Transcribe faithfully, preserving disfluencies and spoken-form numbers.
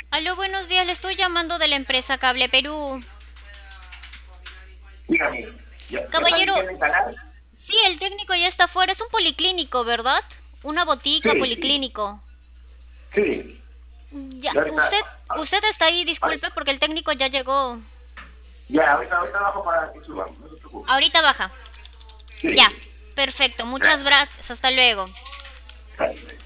Aló, buenos días, le estoy llamando de la empresa Cable Perú. Dígame, ¿ya, ya está Caballero, limpiando el canal? sí, el técnico ya está afuera, es un policlínico, ¿verdad? Una botica Sí, sí, policlínico. sí. Ya, Ya ahorita, usted, ah, usted está ahí, ah, disculpe, porque el técnico ya llegó. ya, ahorita, ahorita abajo para que suban, no se preocupe. Ahorita baja. Ya, Sí, perfecto, muchas gracias. gracias, hasta luego. Gracias.